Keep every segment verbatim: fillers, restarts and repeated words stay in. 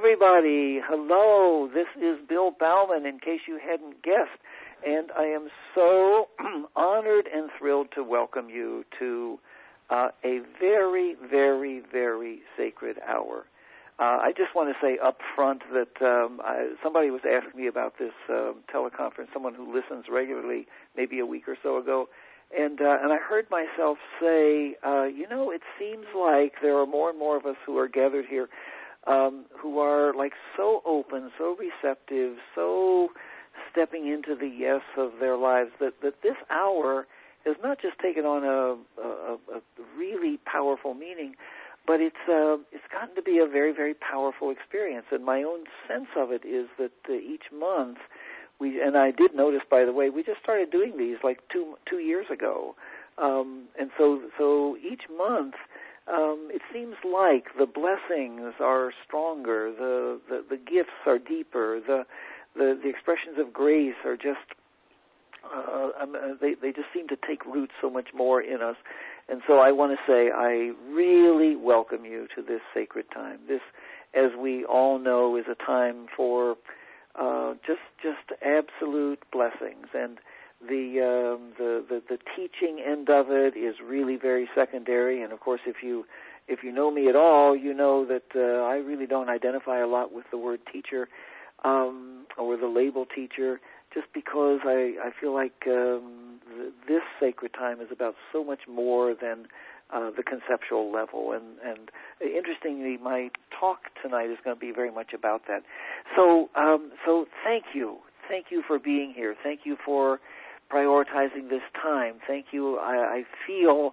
everybody. Hello. This is Bill Bauman, in case you hadn't guessed. And I am so honored and thrilled to welcome you to uh, a very, very, very sacred hour. Uh, I just want to say up front that um, I, somebody was asking me about this um, teleconference, someone who listens regularly, maybe a week or so ago, and uh, and I heard myself say, uh, you know, it seems like there are more and more of us who are gathered here um, who are like so open, so receptive, so stepping into the yes of their lives that, that this hour has not just taken on a, a, a really powerful meaning, but it's uh, it's gotten to be a very, very powerful experience. And my own sense of it is that uh, each month, we and I did notice, by the way, we just started doing these like two two years ago, um, and so so each month, um, it seems like the blessings are stronger, the, the the gifts are deeper, the the the expressions of grace are just uh, um, they they just seem to take root so much more in us. And so I want to say I really welcome you to this sacred time. This, as we all know, is a time for uh, just just absolute blessings. And the, um, the the the teaching end of it is really very secondary. And of course, if you if you know me at all, you know that uh, I really don't identify a lot with the word teacher um, or the label teacher, just because I, I feel like um, th- this sacred time is about so much more than uh, the conceptual level. And, and interestingly, my talk tonight is going to be very much about that. So, um, so thank you. Thank you for being here. Thank you for prioritizing this time. Thank you, I, I feel,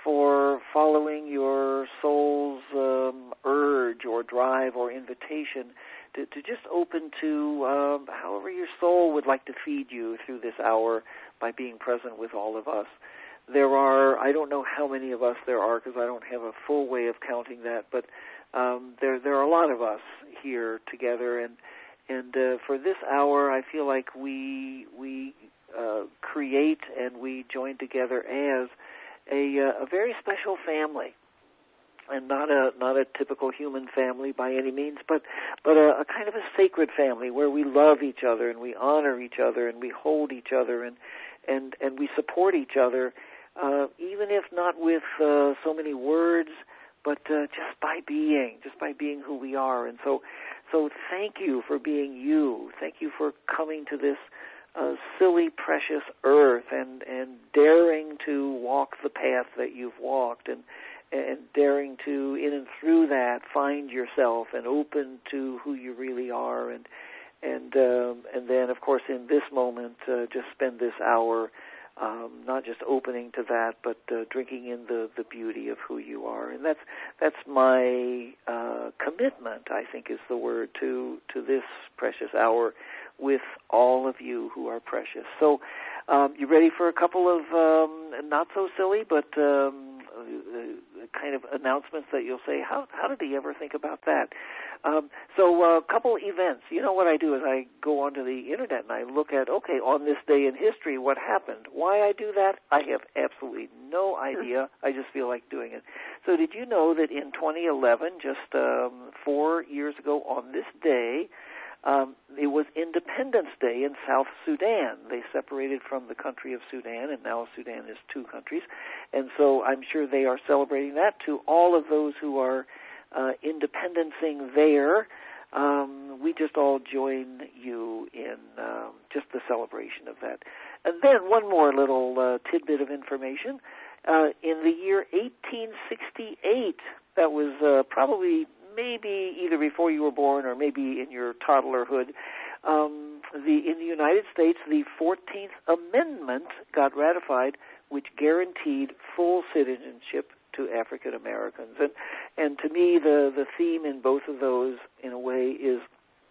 for following your soul's um, urge or drive or invitation To, to just open to um, however your soul would like to feed you through this hour by being present with all of us. There are, I don't know how many of us there are because I don't have a full way of counting that, but um, there there are a lot of us here together, and and uh, for this hour, I feel like we we uh, create and we join together as a, uh, a very special family. And not a not a typical human family by any means, but but a, a kind of a sacred family where we love each other and we honor each other and we hold each other and and, and we support each other, uh, even if not with uh, so many words, but uh, just by being, just by being who we are. And so so thank you for being you. Thank you for coming to this uh, silly, precious earth and and daring to walk the path that you've walked and. and daring to, in and through that, find yourself and open to who you really are. And and um, and then, of course, in this moment, uh, just spend this hour um, not just opening to that, but uh, drinking in the, the beauty of who you are. And that's that's my uh, commitment, I think is the word, to, to this precious hour with all of you who are precious. So um, you ready for a couple of um, not so silly, but um, kind of announcements that you'll say, how how did he ever think about that? Um, so a uh, couple events. You know what I do is I go onto the Internet and I look at, okay, on this day in history, what happened? Why I do that, I have absolutely no idea. I just feel like doing it. So did you know that in twenty eleven, just um, four years ago on this day, Um, it was Independence Day in South Sudan. They separated from the country of Sudan, and now Sudan is two countries. And so I'm sure they are celebrating that. To all of those who are uh, independencing there, um, we just all join you in um, just the celebration of that. And then one more little uh, tidbit of information. Uh, in the year eighteen sixty-eight, that was uh, probably maybe either before you were born or maybe in your toddlerhood, um, the in the United States, the fourteenth Amendment got ratified, which guaranteed full citizenship to African Americans. And and to me, the, the theme in both of those, in a way, is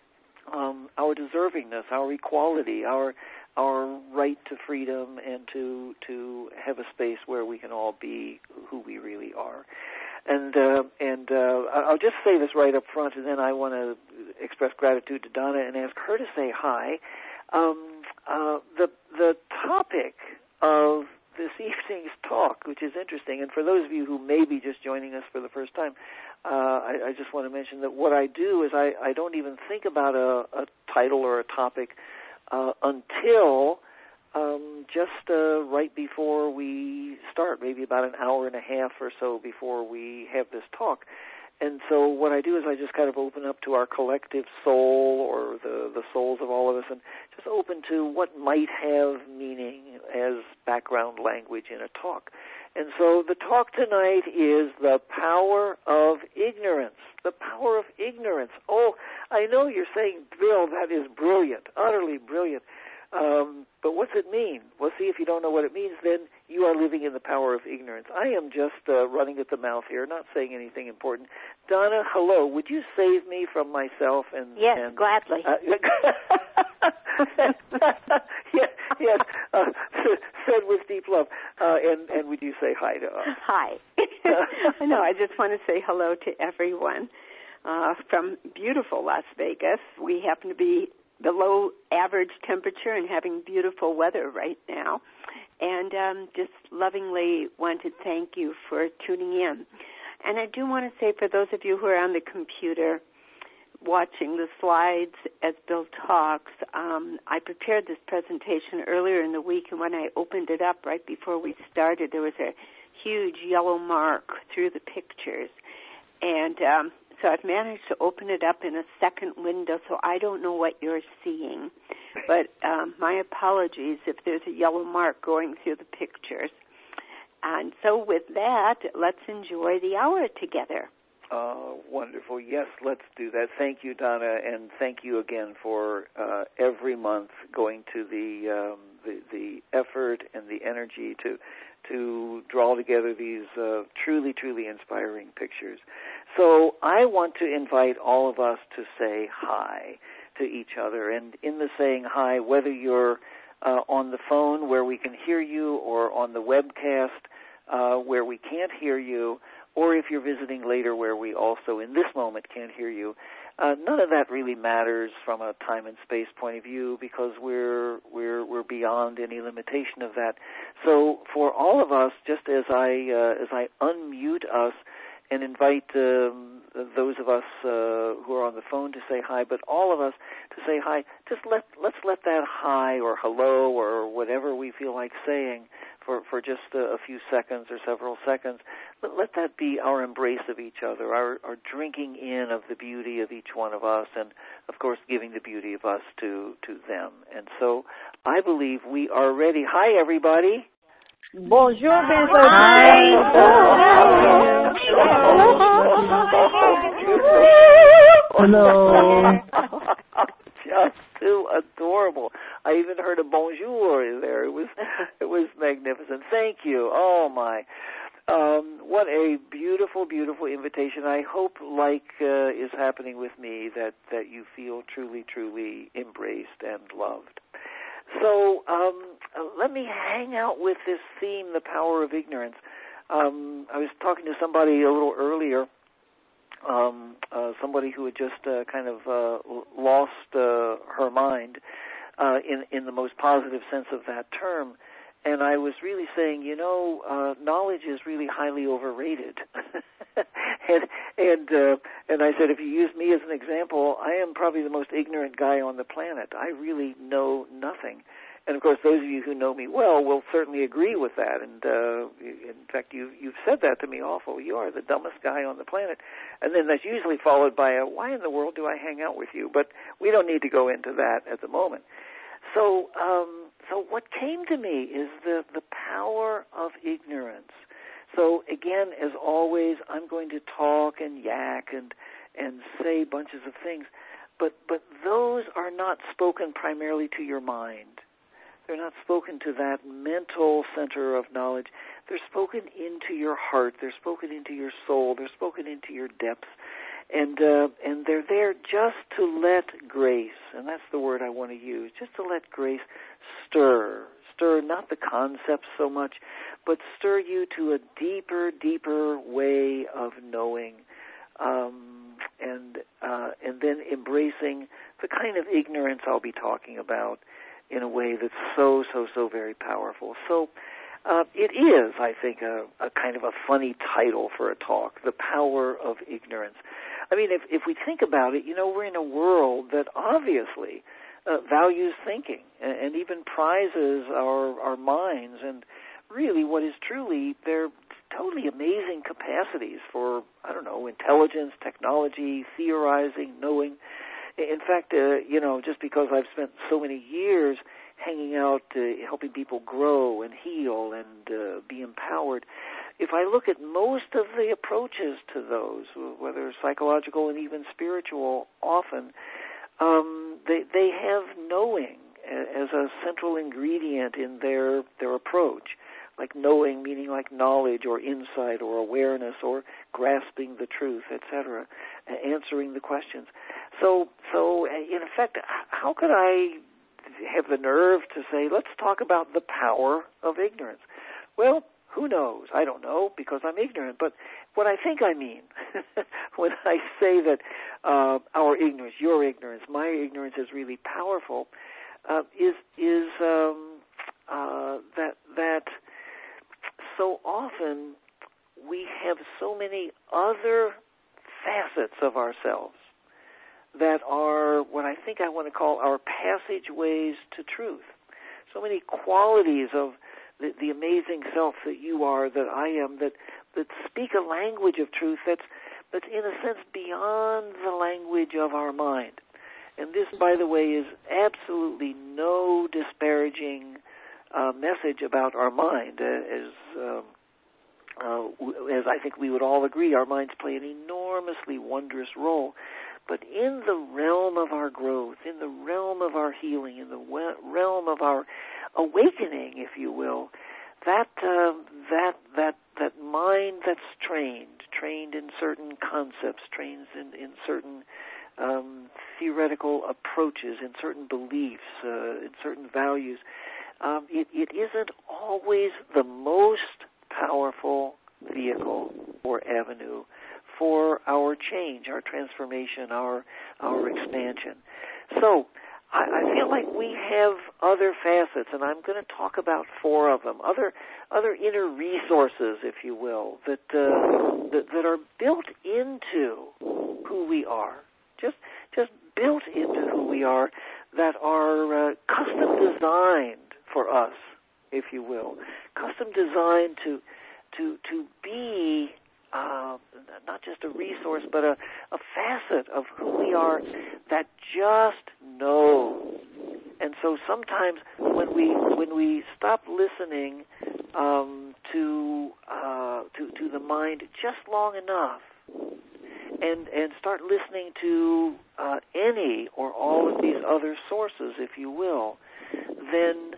um, our deservingness, our equality, our our right to freedom, and to to have a space where we can all be who we really are. And uh, and uh, I'll just say this right up front, and then I want to express gratitude to Donna and ask her to say hi. Um, uh, the the topic of this evening's talk, which is interesting. And for those of you who may be just joining us for the first time, uh, I, I just want to mention that what I do is I, I don't even think about a, a title or a topic uh, until um, just uh, right before we start, maybe about an hour and a half or so before we have this talk. And so what I do is I just kind of open up to our collective soul or the, the souls of all of us and just open to what might have meaning as background language in a talk. And so the talk tonight is the power of ignorance. The power of ignorance. Oh, I know you're saying, Bill, that is brilliant, utterly brilliant. Um, but what's it mean? Well, see, if you don't know what it means, then you are living in the power of ignorance. I am just uh, running at the mouth here, not saying anything important. Donna, hello. Would you save me from myself? And Yes, and, gladly. Uh, yes, yes. Uh, said with deep love. Uh, and, and would you say hi to us? Hi. No, I just want to say hello to everyone uh, from beautiful Las Vegas. We happen to be below average temperature and having beautiful weather right now. And um, just lovingly want to thank you for tuning in. And I do want to say for those of you who are on the computer watching the slides as Bill talks, um, I prepared this presentation earlier in the week, and when I opened it up right before we started, there was a huge yellow mark through the pictures. And um, so I've managed to open it up in a second window, so I don't know what you're seeing. But um, my apologies if there's a yellow mark going through the pictures. And so with that, let's enjoy the hour together. Oh, wonderful. Yes, let's do that. Thank you, Donna, and thank you again for uh, every month going to the, um, the the effort and the energy to to draw together these uh, truly, truly inspiring pictures. So I want to invite all of us to say hi to each other. And in the saying hi, whether you're uh, on the phone where we can hear you or on the webcast uh, where we can't hear you, or if you're visiting later where we also in this moment can't hear you, uh, none of that really matters from a time and space point of view because we're we're we're beyond any limitation of that. So for all of us, just as I uh, as I unmute us and invite um, those of us uh, who are on the phone to say hi, but all of us to say hi, just let let's let that hi or hello or whatever we feel like saying for, for just a, a few seconds or several seconds, let, let that be our embrace of each other, our, our drinking in of the beauty of each one of us, and, of course, giving the beauty of us to, to them. And so I believe we are ready. Hi, everybody. Bonjour, Hi. Hello. Just too adorable. I even heard a bonjour there. It was it was magnificent. Thank you. Oh my. Um, what a beautiful, beautiful invitation. I hope, like uh, is happening with me, that, that you feel truly, truly embraced and loved. So um, let me hang out with this theme, the power of ignorance. Um, I was talking to somebody a little earlier, um, uh, somebody who had just uh, kind of uh, lost uh, her mind uh, in, in the most positive sense of that term. And I was really saying, you know, uh, knowledge is really highly overrated. and and uh, and I said, if you use me as an example, I am probably the most ignorant guy on the planet. I really know nothing. And, of course, those of you who know me well will certainly agree with that. And, uh, in fact, you, you've said that to me awful. You are the dumbest guy on the planet. And then that's usually followed by a, why in the world do I hang out with you? But we don't need to go into that at the moment. So um, so what came to me is the, the power of ignorance. So, again, as always, I'm going to talk and yak and, and say bunches of things. But, but those are not spoken primarily to your mind. They're not spoken to that mental center of knowledge. They're spoken into your heart. They're spoken into your soul. They're spoken into your depths. And uh, and they're there just to let grace, and that's the word I want to use, just to let grace stir. Stir not the concepts so much, but stir you to a deeper, deeper way of knowing, um, and uh, and then embracing the kind of ignorance I'll be talking about in a way that's so, so, so very powerful. So Uh, it is, I think, a, a kind of a funny title for a talk, The Power of Ignorance. I mean, if, if we think about it, you know, we're in a world that obviously uh, values thinking and, and even prizes our, our minds and really what is truly their totally amazing capacities for, I don't know, intelligence, technology, theorizing, knowing. In fact, uh, you know, just because I've spent so many years hanging out, uh, helping people grow and heal and uh, be empowered, if I look at most of the approaches to those, whether psychological and even spiritual, often um, they they have knowing as a central ingredient in their their approach. Like knowing, meaning like knowledge or insight or awareness or grasping the truth, et cetera, answering the questions. So, so in effect, how could I have the nerve to say, let's talk about the power of ignorance? Well, who knows? I don't know because I'm ignorant. But what I think I mean when I say that uh, our ignorance, your ignorance, my ignorance is really powerful, uh, is is um, uh, that that. So often we have so many other facets of ourselves that are what I think I want to call our passageways to truth. So many qualities of the, the amazing self that you are, that I am, that, that speak a language of truth that's, that's in a sense beyond the language of our mind. And this, by the way, is absolutely no disparaging Uh, message about our mind. Uh, as um, uh, as I think we would all agree, our minds play an enormously wondrous role. But in the realm of our growth, in the realm of our healing, in the we- realm of our awakening, if you will, that uh, that that that mind that's trained, trained in certain concepts, trained in, in certain um, theoretical approaches, in certain beliefs, uh, in certain values. Um, it, it isn't always the most powerful vehicle or avenue for our change, our transformation, our our expansion. So I, I feel like we have other facets, and I'm going to talk about four of them, other other inner resources, if you will, that uh, that, that are built into who we are, just just built into who we are, that are uh, custom designed for us, if you will, custom designed to to to be uh, not just a resource, but a, a facet of who we are that just knows. And so sometimes when we when we stop listening um, to uh, to to the mind just long enough, and and start listening to uh, any or all of these other sources, if you will, then.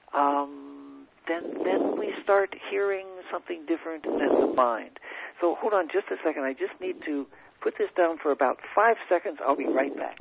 Um, then then we start hearing something different than the mind. So hold on just a second. I just need to put this down for about five seconds. I'll be right back.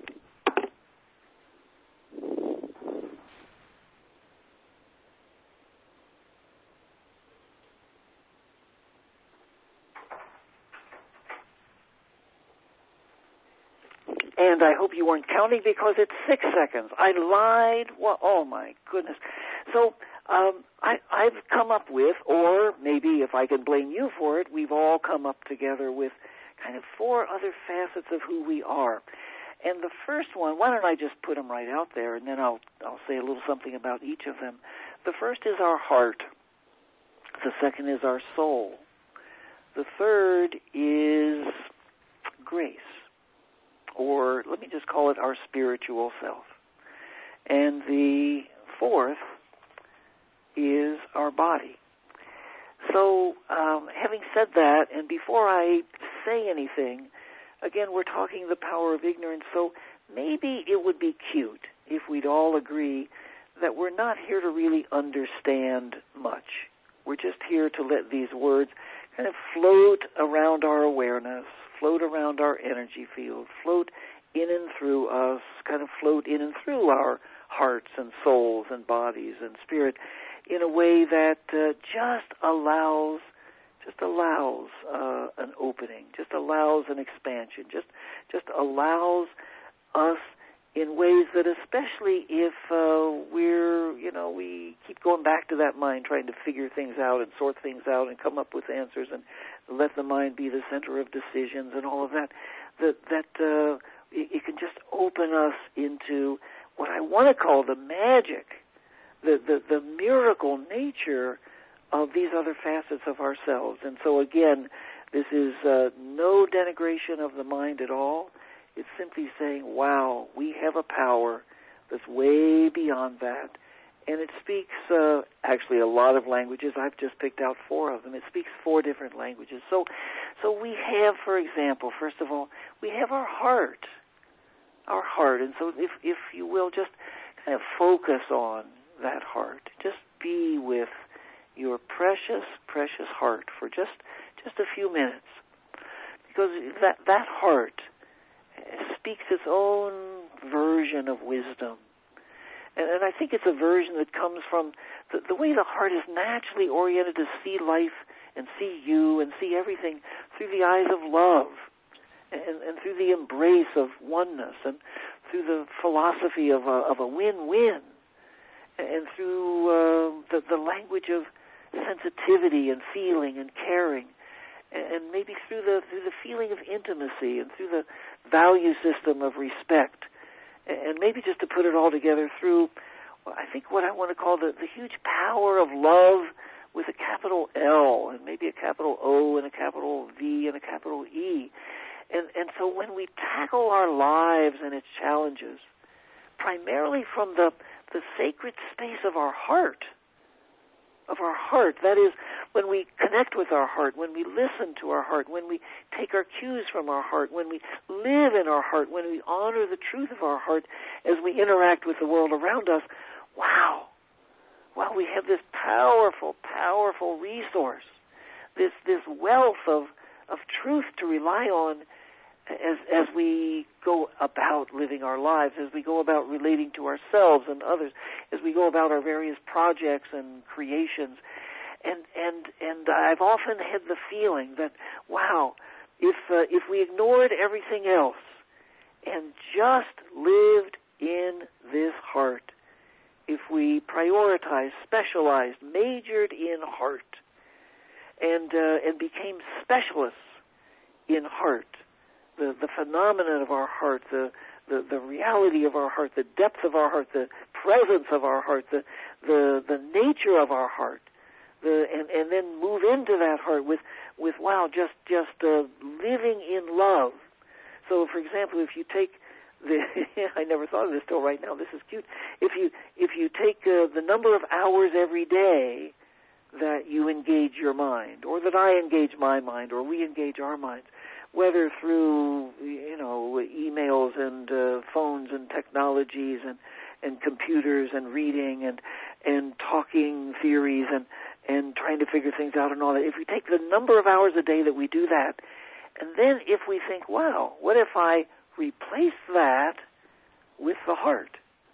And I hope you weren't counting because it's six seconds. I lied. Well, oh, my goodness. So um, I, I've come up with, or maybe if I can blame you for it, we've all come up together with kind of four other facets of who we are. And the first one, why don't I just put them right out there, and then I'll I'll say a little something about each of them. The first is our heart. The second is our soul. The third is grace, or let me just call it our spiritual self. And the fourth is our body. So um, having said that, and before I say anything, again, we're talking the power of ignorance, so maybe it would be cute if we'd all agree that we're not here to really understand much. We're just here to let these words kind of float around our awareness, float around our energy field, float in and through us, kind of float in and through our hearts and souls and bodies and spirit in a way that uh, just allows, just allows uh, an opening, just allows an expansion, just just allows us in ways that, especially if uh, we're, you know, we keep going back to that mind, trying to figure things out and sort things out and come up with answers and let the mind be the center of decisions and all of that, that, that uh, it, it can just open us into what I want to call the magic, the, the, the miracle nature of these other facets of ourselves. And so, again, this is uh, no denigration of the mind at all. It's simply saying, wow, we have a power that's way beyond that. And it speaks uh, actually a lot of languages. I've just picked out four of them. It speaks four different languages. So so we have, for example, first of all, we have our heart. Our heart. And so if, if you will, just kind of focus on that heart. Just be with your precious, precious heart for just, just a few minutes. Because that, that heart speaks its own version of wisdom. And, and I think it's a version that comes from the, the way the heart is naturally oriented to see life and see you and see everything through the eyes of love and, and through the embrace of oneness and through the philosophy of a, of a win-win and through uh, the, the language of sensitivity and feeling and caring, and maybe through the through the feeling of intimacy and through the value system of respect, and maybe just to put it all together through, well, I think what I want to call the, the huge power of love with a capital L and maybe a capital O and a capital V and a capital E. And and so when we tackle our lives and its challenges, primarily from the, the sacred space of our heart, of our heart. That is, when we connect with our heart, when we listen to our heart, when we take our cues from our heart, when we live in our heart, when we honor the truth of our heart as we interact with the world around us, wow, wow, we have this powerful, powerful resource, this this wealth of, of truth to rely on as as we go about living our lives, as we go about relating to ourselves and others, as we go about our various projects and creations. And and and I've often had the feeling that, wow, if uh, if we ignored everything else and just lived in this heart, if we prioritized, specialized, majored in heart, and uh, and became specialists in heart, the, the phenomenon of our heart, the, the, the reality of our heart, the depth of our heart, the presence of our heart, the the, the nature of our heart, the, and, and then move into that heart with, with wow, just just uh, living in love. So, for example, if you take the I never thought of this till right now. This is cute. If you if you take uh, the number of hours every day that you engage your mind, or that I engage my mind, or we engage our minds, whether through, you know, emails and uh, phones and technologies and, and computers and reading and and talking theories and, and trying to figure things out and all that, if we take the number of hours a day that we do that, and then if we think, wow, what if I replace that with the heart?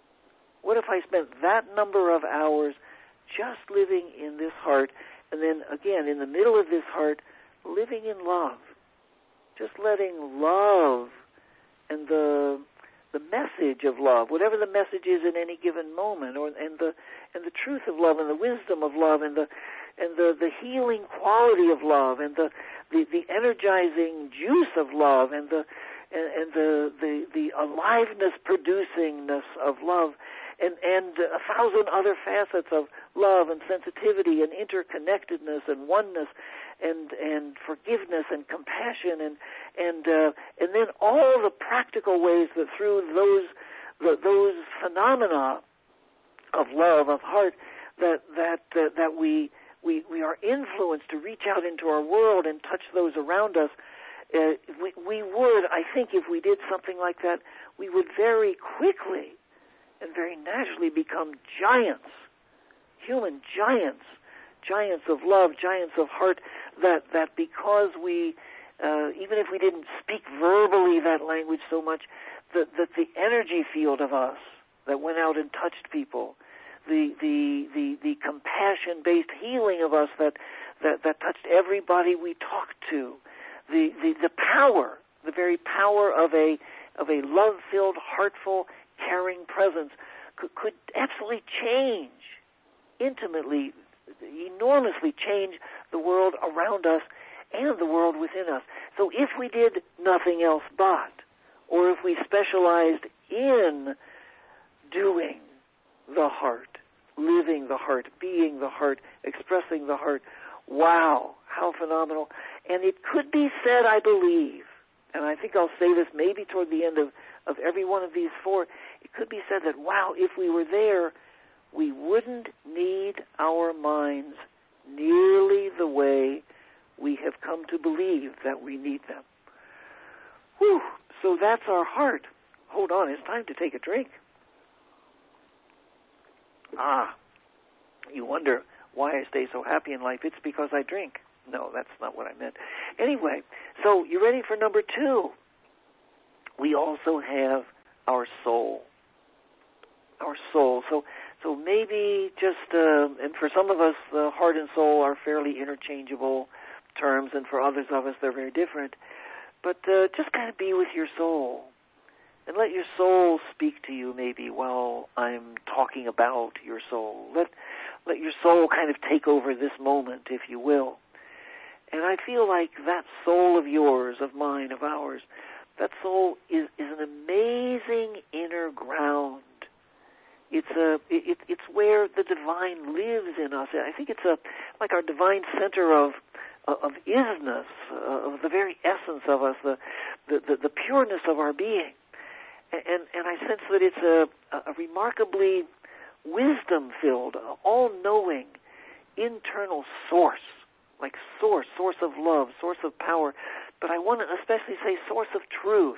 What if I spent that number of hours just living in this heart, and then, again, in the middle of this heart, living in love? Just letting love and the the message of love, whatever the message is in any given moment, or and the and the truth of love and the wisdom of love and the and the, the healing quality of love and the, the, the energizing juice of love and the and, and the, the the aliveness producingness of love and and a thousand other facets of love and sensitivity and interconnectedness and oneness and and forgiveness and compassion and and uh, and then all the practical ways that through those the, those phenomena of love, of heart, that that uh, that we we we are influenced to reach out into our world and touch those around us. Uh, we we would, I think, if we did something like that, we would very quickly and very naturally become giants, human giants. Giants of love, giants of heart, that, that because we, uh, even if we didn't speak verbally that language so much, that, that the energy field of us that went out and touched people, the the the, the compassion-based healing of us that, that, that touched everybody we talked to, the, the, the power, the very power of a of a love-filled, heartful, caring presence could, could absolutely change, intimately, enormously change the world around us and the world within us. So if we did nothing else but, or if we specialized in doing the heart, living the heart, being the heart, expressing the heart, wow, how phenomenal. And it could be said, I believe, and I think I'll say this maybe toward the end of, of every one of these four, it could be said that, wow, if we were there, we wouldn't need our minds nearly the way we have come to believe that we need them. Whew, so that's our heart. Hold on, it's time to take a drink. Ah, you wonder why I stay so happy in life. It's because I drink. No, that's not what I meant. Anyway, so you ready for number two? We also have our soul. Our soul. So so maybe just, uh, and for some of us, the heart and soul are fairly interchangeable terms, and for others of us, they're very different. But uh, just kind of be with your soul. And let your soul speak to you maybe while I'm talking about your soul. Let let your soul kind of take over this moment, if you will. And I feel like that soul of yours, of mine, of ours, that soul is, is an amazing inner ground. It's a it, it's where the divine lives in us. I think it's a like our divine center of of isness, of the very essence of us, the the, the, the pureness of our being. And, and I sense that it's a, a remarkably wisdom-filled, all-knowing, internal source, like source, source of love, source of power. But I want to especially say source of truth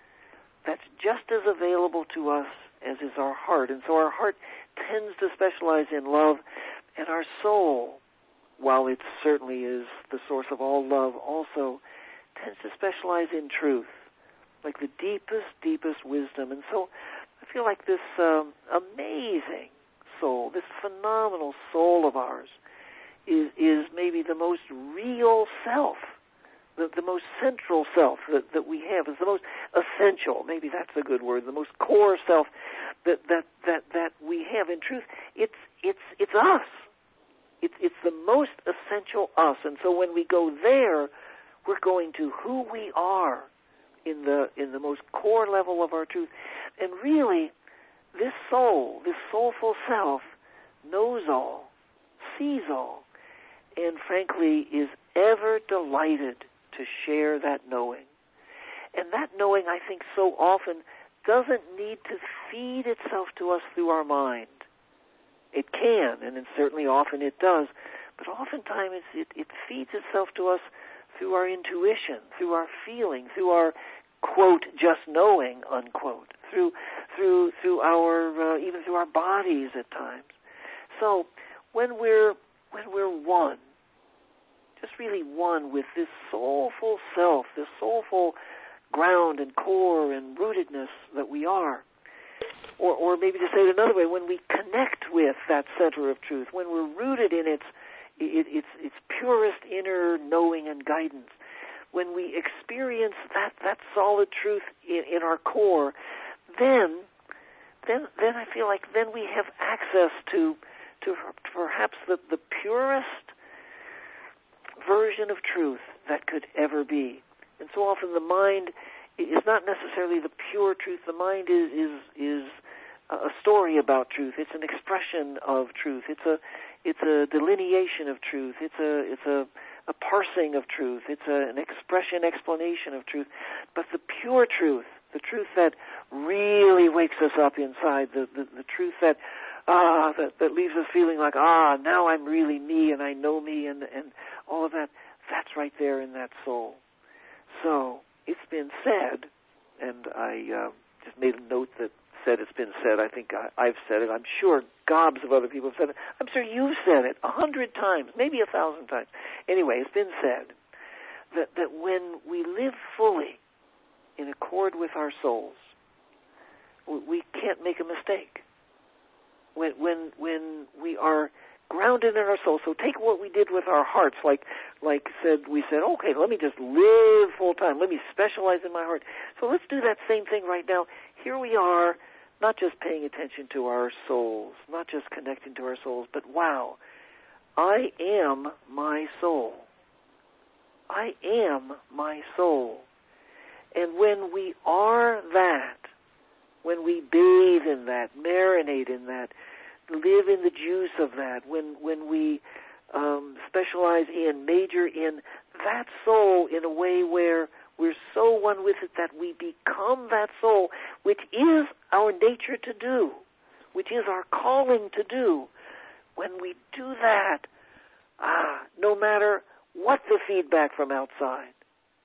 that's just as available to us as is our heart. And so our heart tends to specialize in love, and our soul, while it certainly is the source of all love, also tends to specialize in truth, like the deepest, deepest wisdom. And so I feel like this um, amazing soul, this phenomenal soul of ours, is, is maybe the most real self, the, the most central self that, that we have, is the most essential, maybe that's a good word, the most core self that that, that, that we have. In truth, it's it's it's us. It's it's the most essential us. And so when we go there, we're going to who we are in the in the most core level of our truth. And really, this soul, this soulful self, knows all, sees all, and frankly is ever delighted to share that knowing. And that knowing, I think, so often doesn't need to feed itself to us through our mind. It can, and it certainly often it does, but oftentimes it, it feeds itself to us through our intuition, through our feeling, through our, quote, just knowing, unquote, through through through our uh, even through our bodies at times. So when we're when we're one, just really one with this soulful self, this soulful ground and core and rootedness that we are, or or maybe to say it another way, when we connect with that center of truth, when we're rooted in its it, its its purest inner knowing and guidance, when we experience that, that solid truth in, in our core, then then then I feel like then we have access to to perhaps the, the purest version of truth that could ever be. And so often the mind is not necessarily the pure truth. The mind is is is a story about truth. It's an expression of truth. It's a it's a delineation of truth. It's a it's a a parsing of truth. It's a, an expression, explanation of truth. But the pure truth, the truth that really wakes us up inside, the, the, the truth that ah that, that leaves us feeling like, ah, now I'm really me and I know me and, and all of that, that's right there in that soul. So it's been said, and I uh, just made a note that said it's been said. I think I, I've said it. I'm sure gobs of other people have said it. I'm sure you've said it a hundred times, maybe a thousand times. Anyway, it's been said that, that when we live fully in accord with our souls, we, we can't make a mistake. When when when we are grounded in our soul, so take what we did with our hearts, like like said we said, okay, let me just live full time. Let me specialize in my heart. So let's do that same thing right now. Here we are, not just paying attention to our souls, not just connecting to our souls, but wow, I am my soul. I am my soul. And when we are that, when we bathe in that, marinate in that, live in the juice of that, when when we um, specialize in, major in that soul in a way where we're so one with it that we become that soul, which is our nature to do, which is our calling to do. When we do that, ah, no matter what the feedback from outside,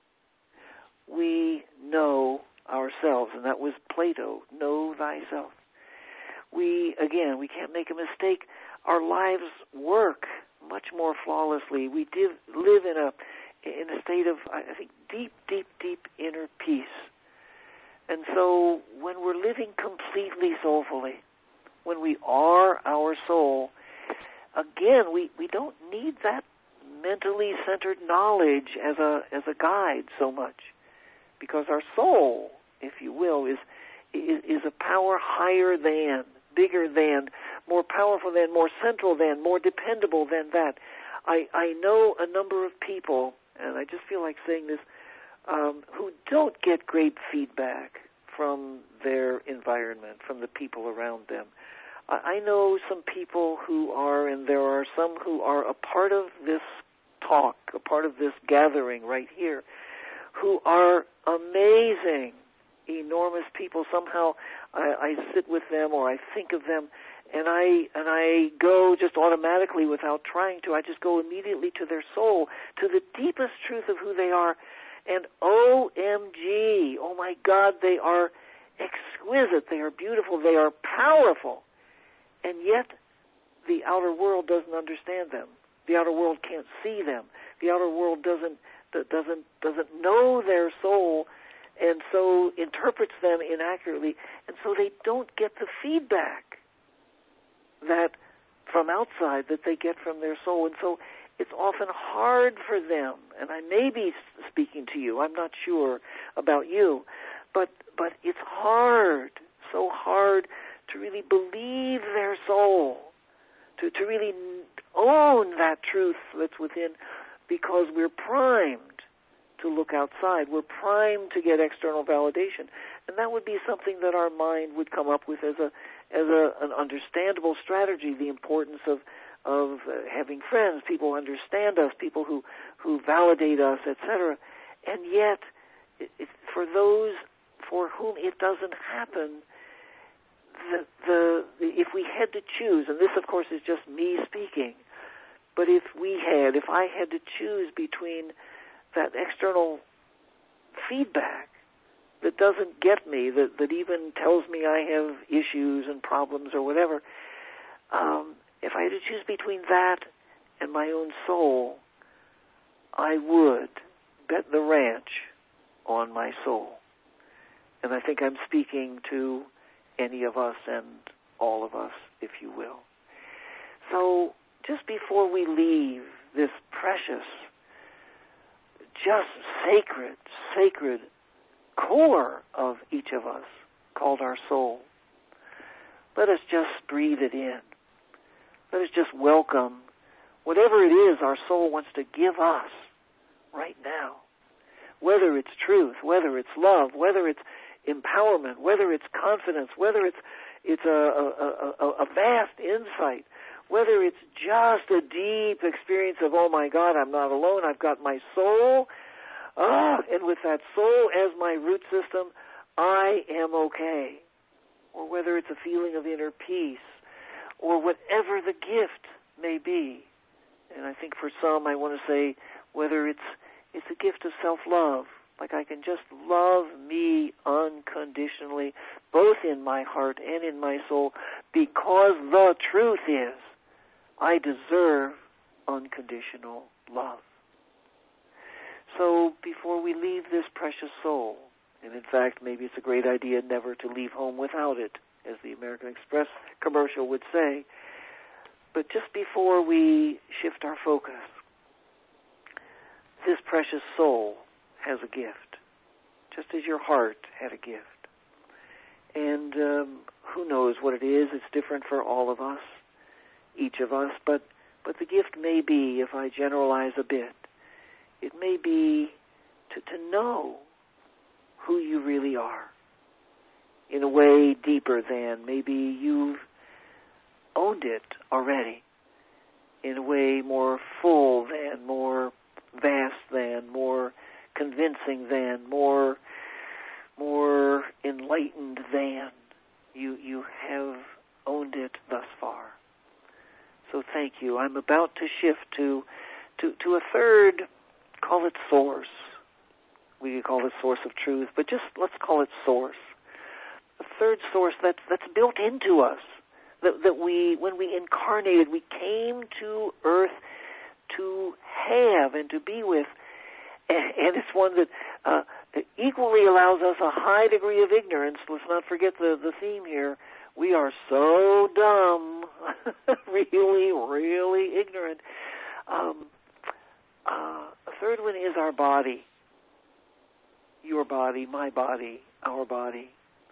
we know ourselves, and that was Plato, know thyself. We, again, we can't make a mistake. Our lives work much more flawlessly. We div, live in a in a state of, I think, deep, deep, deep inner peace. And so when we're living completely soulfully, when we are our soul, again, we, we don't need that mentally centered knowledge as a as a guide so much, because our soul, if you will, is is, is a power higher than, bigger than, more powerful than, more central than, more dependable than that. I, I know a number of people, and I just feel like saying this, um, who don't get great feedback from their environment, from the people around them. I, I know some people who are, and there are some who are a part of this talk, a part of this gathering right here, who are amazing, enormous people. Somehow I, I sit with them or I think of them, and I and I go just automatically without trying to. I just go immediately to their soul, to the deepest truth of who they are. And O M G, oh my God, they are exquisite, they are beautiful, they are powerful. And yet the outer world doesn't understand them. The outer world can't see them. The outer world doesn't doesn't doesn't know their soul, and so interprets them inaccurately, and so they don't get the feedback that from outside that they get from their soul. And so it's often hard for them, and I may be speaking to you, I'm not sure about you, but but it's hard, so hard to really believe their soul, to, to really own that truth that's within, because we're primed to look outside. We're primed to get external validation. And that would be something that our mind would come up with as a as a, an understandable strategy, the importance of of uh, having friends, people who understand us, people who, who validate us, et cetera. And yet, it, it, for those for whom it doesn't happen, the, the, the if we had to choose, and this, of course, is just me speaking, but if we had, if I had to choose between that external feedback that doesn't get me, that, that even tells me I have issues and problems or whatever, um, if I had to choose between that and my own soul, I would bet the ranch on my soul. And I think I'm speaking to any of us and all of us, if you will. So just before we leave this precious, just sacred, sacred core of each of us called our soul, let us just breathe it in. Let us just welcome whatever it is our soul wants to give us right now. Whether it's truth, whether it's love, whether it's empowerment, whether it's confidence, whether it's it's a, a, a, a vast insight, whether it's just a deep experience of, oh my God, I'm not alone, I've got my soul, ah, and with that soul as my root system, I am okay. Or whether it's a feeling of inner peace, or whatever the gift may be. And I think for some, I want to say, whether it's it's a gift of self-love, like I can just love me unconditionally, both in my heart and in my soul, because the truth is, I deserve unconditional love. So before we leave this precious soul, and in fact, maybe it's a great idea never to leave home without it, as the American Express commercial would say, but just before we shift our focus, this precious soul has a gift, just as your heart had a gift. And um, who knows what it is? It's different for all of us, each of us. But but the gift may be, if I generalize a bit, it may be to, to know who you really are in a way deeper than maybe you've owned it already, in a way more full than, more vast than, more convincing than, more more enlightened than. You you have owned it thus far. So thank you. I'm about to shift to to, to a third, call it source. We could call it source of truth, but just let's call it source. A third source that's that's built into us. That, that we, when we incarnated, we came to Earth to have and to be with. And, and it's one that uh, equally allows us a high degree of ignorance. Let's not forget the, the theme here. We are so dumb, really, really ignorant. Um, uh, a third one is our body. Your body, my body, our body.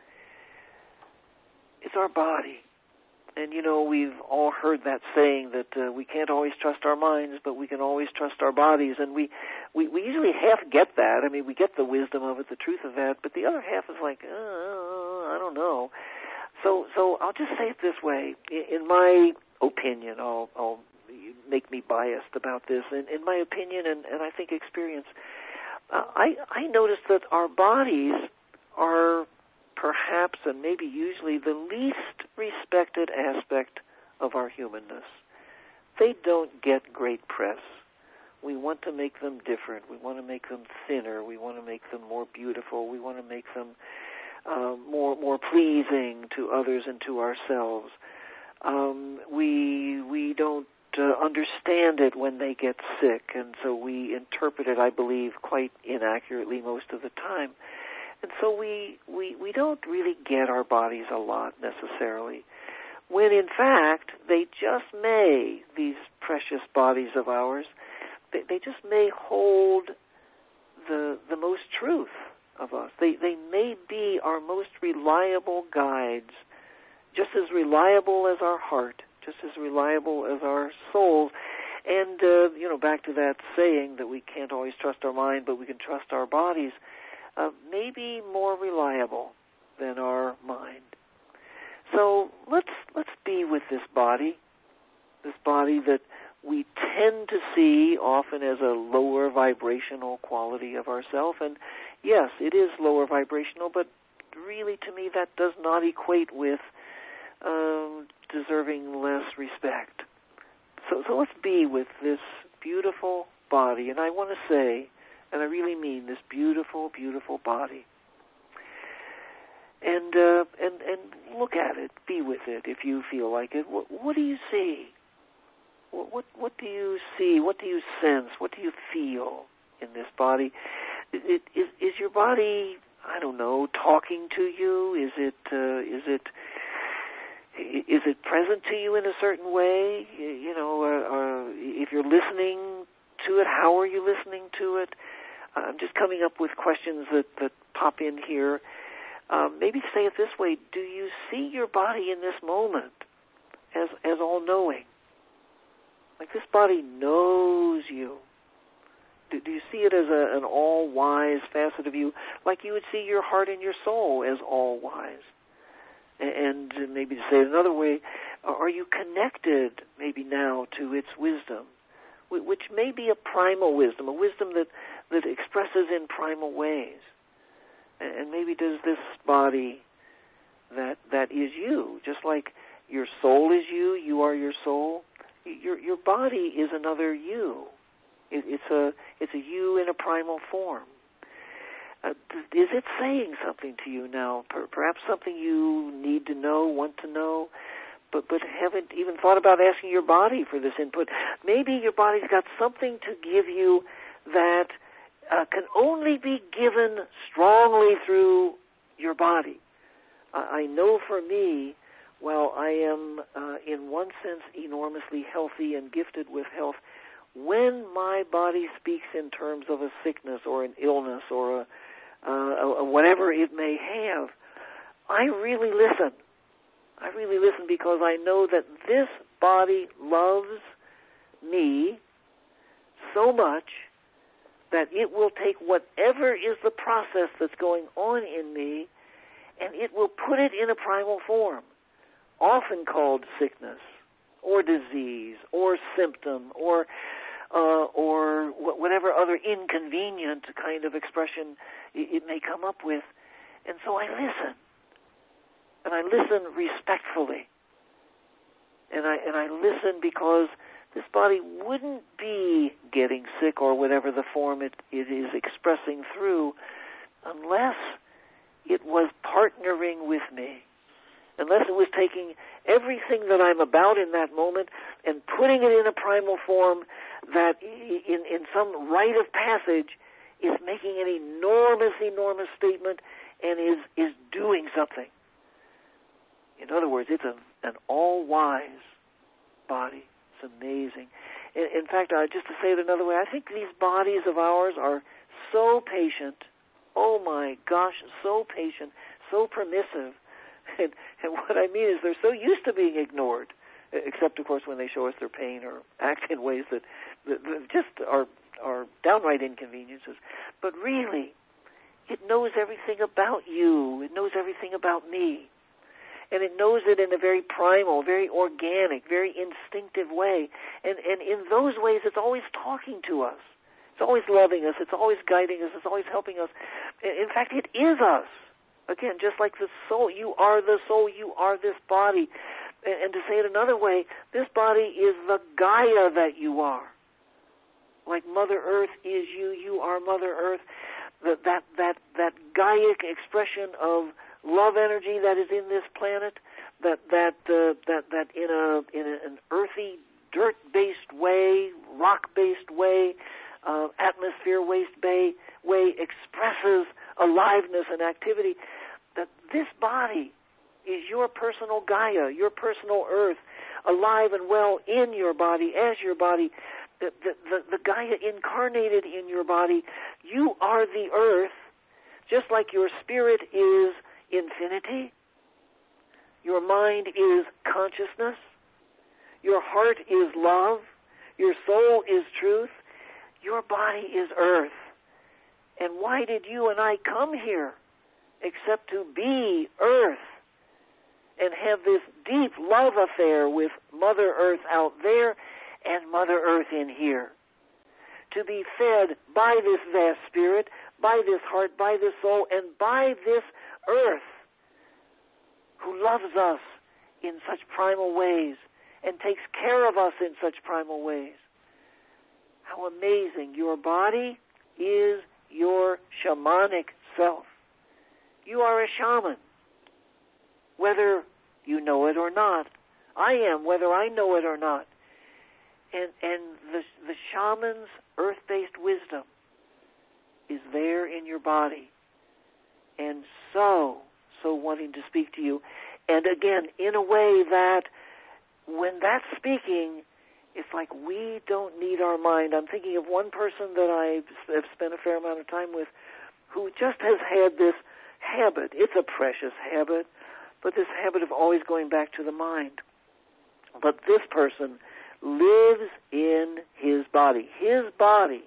It's our body. And, you know, we've all heard that saying that uh, we can't always trust our minds, but we can always trust our bodies. And we, we, we usually half get that. I mean, we get the wisdom of it, the truth of that, but the other half is like, uh, I don't know. So so I'll just say it this way. In, in my opinion, I'll, I'll make me biased about this. In, in my opinion, and, and I think experience, uh, I, I noticed that our bodies are perhaps and maybe usually the least respected aspect of our humanness. They don't get great press. We want to make them different. We want to make them thinner. We want to make them more beautiful. We want to make them uh, more more pleasing to others and to ourselves. Um, we we don't uh, understand it when they get sick, and so we interpret it, I believe, quite inaccurately most of the time. And so we, we, we don't really get our bodies a lot necessarily, when in fact they just may, these precious bodies of ours, they, they just may hold the the most truth of us. They, they may be our most reliable guides, just as reliable as our heart, just as reliable as our soul. And, uh, you know, back to that saying that we can't always trust our mind, but we can trust our bodies. Uh, maybe more reliable than our mind. So let's let's be with this body, this body that we tend to see often as a lower vibrational quality of ourself. And yes, it is lower vibrational, but really to me that does not equate with um, deserving less respect. So, so let's be with this beautiful body. And I want to say, and I really mean this beautiful, beautiful body. And uh, and and look at it, be with it if you feel like it. What, what do you see? What, what what do you see? What do you sense? What do you feel in this body? Is, is, is your body, I don't know, talking to you? Is it uh, is it is it present to you in a certain way? You know, uh, uh, if you're listening to it, how are you listening to it? I'm just coming up with questions that, that pop in here. Um, maybe say it this way: do you see your body in this moment as as all-knowing? Like this body knows you. Do, do you see it as a, an all-wise facet of you, like you would see your heart and your soul as all-wise? And, and maybe to say it another way, are you connected maybe now to its wisdom, which may be a primal wisdom, a wisdom that, that expresses in primal ways? And maybe does this body that that is you, just like your soul is you, you are your soul. Your your body is another you. It, it's a it's a you in a primal form. Uh, is it saying something to you now? Perhaps something you need to know, want to know, but but haven't even thought about asking your body for this input. Maybe your body's got something to give you that uh, can only be given strongly through your body. I, I know for me, while I am uh, in one sense enormously healthy and gifted with health, when my body speaks in terms of a sickness or an illness or a, uh, a, a whatever it may have, I really listen. I really listen because I know that this body loves me so much that it will take whatever is the process that's going on in me and it will put it in a primal form, often called sickness or disease or symptom or uh, or whatever other inconvenient kind of expression it may come up with. And so I listen. And I listen respectfully. And I and I listen because this body wouldn't be getting sick or whatever the form it, it is expressing through unless it was partnering with me, unless it was taking everything that I'm about in that moment and putting it in a primal form that in, in some rite of passage is making an enormous, enormous statement and is, is doing something. In other words, it's a, an all-wise body. It's amazing. In, in fact, uh, just to say it another way, I think these bodies of ours are so patient. Oh, my gosh, so patient, so permissive. And, and what I mean is they're so used to being ignored, except, of course, when they show us their pain or act in ways that, that, that just are, are downright inconveniences. But really, it knows everything about you. It knows everything about me. And it knows it in a very primal, very organic, very instinctive way. And, and in those ways, it's always talking to us. It's always loving us. It's always guiding us. It's always helping us. In fact, it is us. Again, just like the soul. You are the soul. You are this body. And, and to say it another way, this body is the Gaia that you are. Like Mother Earth is you. You are Mother Earth. That, that, that, that Gaiic expression of love energy that is in this planet, that that uh, that that in a in a, an earthy, dirt-based way, rock-based way, uh, atmosphere-based way, way expresses aliveness and activity. That this body is your personal Gaia, your personal Earth, alive and well in your body, as your body. The, the, the, the Gaia incarnated in your body. You are the Earth, just like your spirit is infinity, your mind is consciousness, your heart is love, your soul is truth, your body is earth. And why did you and I come here except to be earth and have this deep love affair with Mother Earth out there and Mother Earth in here? To be fed by this vast spirit, by this heart, by this soul, and by this Earth, who loves us in such primal ways and takes care of us in such primal ways. How amazing. Your body is your shamanic self. You are a shaman, whether you know it or not. I am, whether I know it or not. And, and the, the shaman's earth-based wisdom is there in your body. And so, so wanting to speak to you. And again, in a way that when that's speaking, it's like we don't need our mind. I'm thinking of one person that I have spent a fair amount of time with who just has had this habit. It's a precious habit, but this habit of always going back to the mind. But this person lives in his body. His body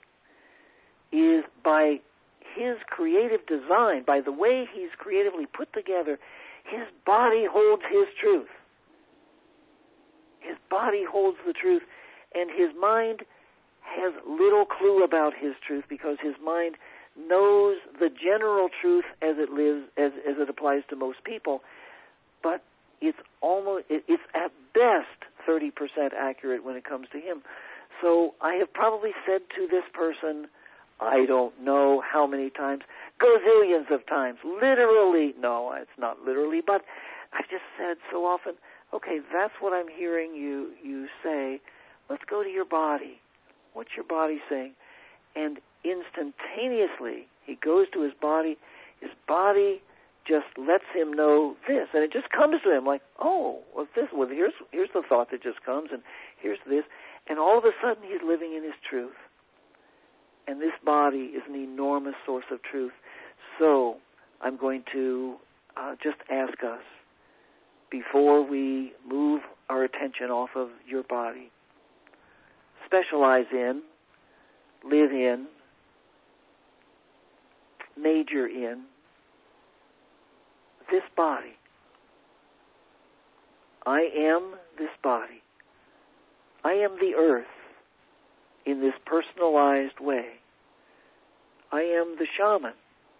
is by his creative design, by the way he's creatively put together, his body holds his truth. His body holds the truth, and his mind has little clue about his truth because his mind knows the general truth as it lives, as, as it applies to most people, but it's almost, it's at best thirty percent accurate when it comes to him. So I have probably said to this person, I don't know how many times, gazillions of times, literally, no, it's not literally, but I've just said so often, okay, that's what I'm hearing you, you say. Let's go to your body. What's your body saying? And instantaneously, he goes to his body. His body just lets him know this, and it just comes to him like, oh, what's this? Well, here's here's the thought that just comes, and here's this, and all of a sudden he's living in his truth. And this body is an enormous source of truth. So I'm going to uh, just ask us, before we move our attention off of your body, specialize in, live in, major in this body. I am this body. I am the earth in this personalized way. I am the shaman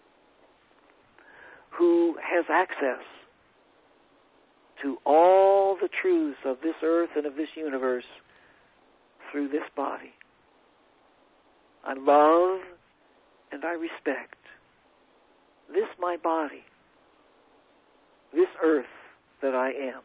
who has access to all the truths of this earth and of this universe through this body. I love and I respect this my body, this earth that I am.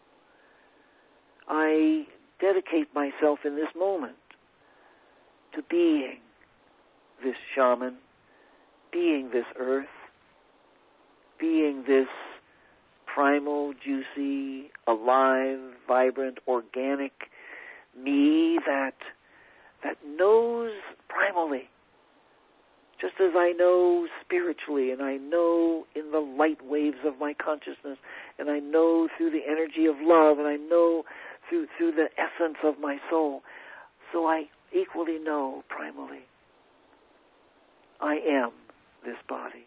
I dedicate myself in this moment to being this shaman, being this earth, being this primal, juicy, alive, vibrant, organic me that that knows primally, just as I know spiritually, and I know in the light waves of my consciousness, and I know through the energy of love, and I know through through the essence of my soul. So I equally know primally, I am this body.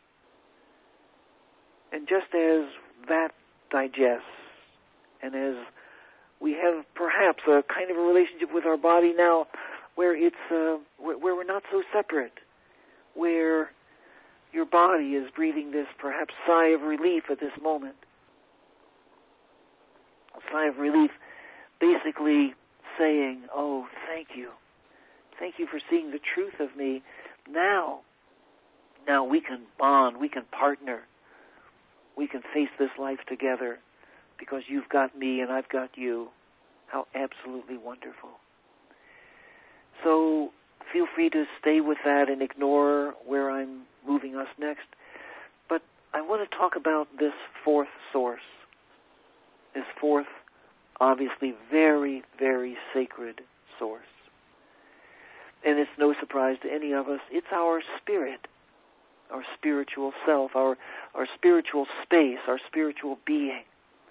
And just as that digests, and as we have perhaps a kind of a relationship with our body now where it's uh, where, where we're not so separate, where your body is breathing this perhaps sigh of relief at this moment. A sigh of relief basically saying, oh, thank you. Thank you for seeing the truth of me. Now, now we can bond, we can partner. We can face this life together because you've got me and I've got you. How absolutely wonderful. So feel free to stay with that and ignore where I'm moving us next. But I want to talk about this fourth source, this fourth, obviously very, very sacred source. And it's no surprise to any of us, it's our spirit, our spiritual self, our, our spiritual space, our spiritual being.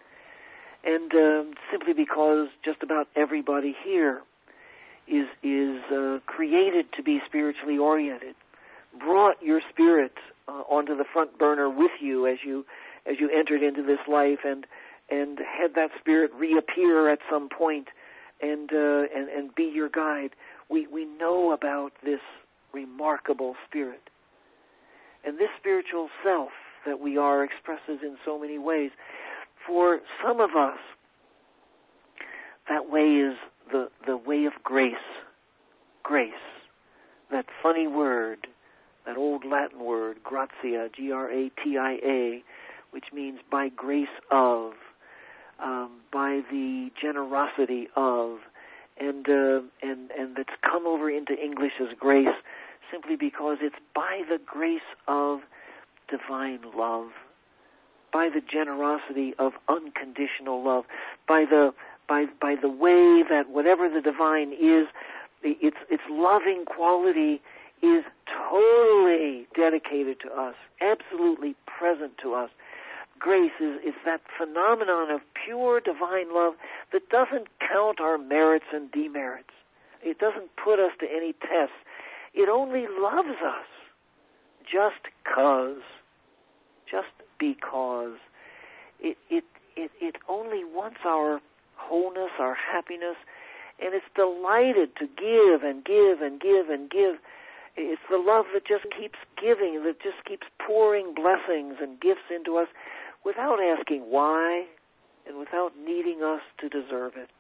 And um, simply because just about everybody here is is uh, created to be spiritually oriented, brought your spirit uh, onto the front burner with you as you as you entered into this life, and and had that spirit reappear at some point and uh, and and be your guide. We we know about this remarkable spirit, and this spiritual self that we are expresses in so many ways. For some of us, that way is the, the way of grace. Grace. That funny word, that old Latin word, gratia, G R A T I A, which means by grace of, um, by the generosity of, and, uh, and, and that's come over into English as grace simply because it's by the grace of divine love, by the generosity of unconditional love, by the by by the way that whatever the divine is, its its loving quality is totally dedicated to us, absolutely present to us. Grace is, is that phenomenon of pure divine love that doesn't count our merits and demerits. It doesn't put us to any tests. It only loves us just 'cause, just because. It, it, it, it only wants our wholeness, our happiness, and it's delighted to give and give and give and give. It's the love that just keeps giving, that just keeps pouring blessings and gifts into us without asking why and without needing us to deserve it.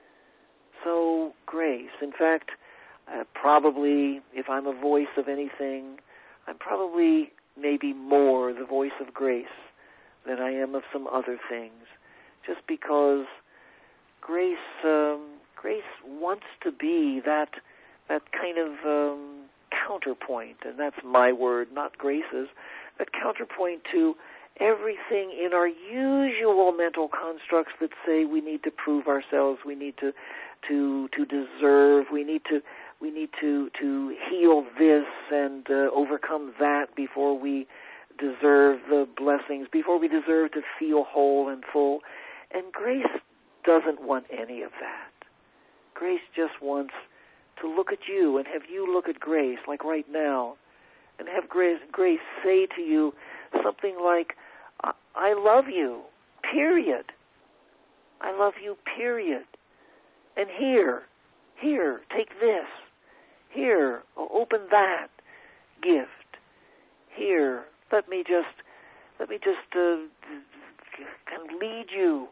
So, grace. In fact, uh, probably, if I'm a voice of anything, I'm probably maybe more the voice of grace than I am of some other things, just because grace um, grace wants to be that that kind of um, counterpoint, and that's my word, not Grace's, that counterpoint to everything in our usual mental constructs that say we need to prove ourselves, we need to to to deserve, we need to we need to to heal this and uh, overcome that before we deserve the blessings, before we deserve to feel whole and full. And grace doesn't want any of that. Grace just wants to look at you and have you look at grace, like right now, and have grace, grace say to you something like, I, I love you, period. I love you, period. And here, here, take this. Here, open that gift. Here, let me just, let me just uh, kind of lead you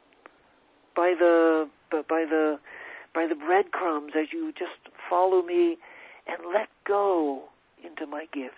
by the, by the, by the breadcrumbs as you just follow me and let go into my gifts.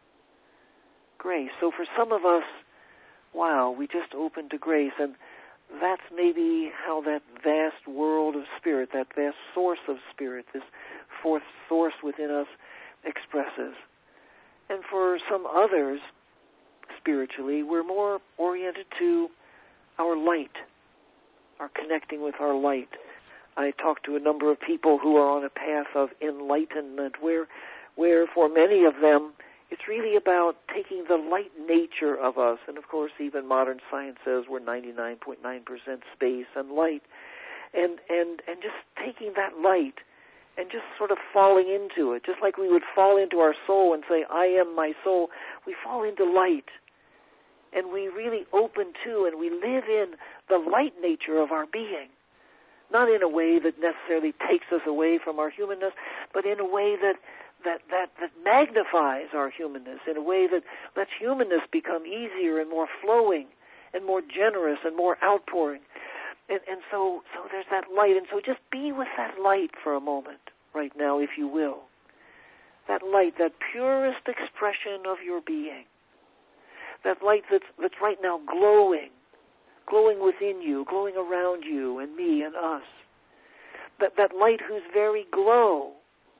Grace. So for some of us, wow, we just opened to grace, and that's maybe how that vast world of spirit, that vast source of spirit, this fourth source within us expresses. And for some others, spiritually, we're more oriented to our light, our connecting with our light. I talked to a number of people who are on a path of enlightenment where, where for many of them, it's really about taking the light nature of us. And, of course, even modern science says we're ninety-nine point nine percent space and light. And, and, and just taking that light and just sort of falling into it, just like we would fall into our soul and say, I am my soul. We fall into light. And we really open to and we live in the light nature of our being. Not in a way that necessarily takes us away from our humanness, but in a way that, that, that, that magnifies our humanness, in a way that lets humanness become easier and more flowing and more generous and more outpouring. And, and so, so there's that light. And so just be with that light for a moment right now, if you will. That light, that purest expression of your being. That light that's, that's right now glowing. glowing within you, glowing around you and me and us. That that light whose very glow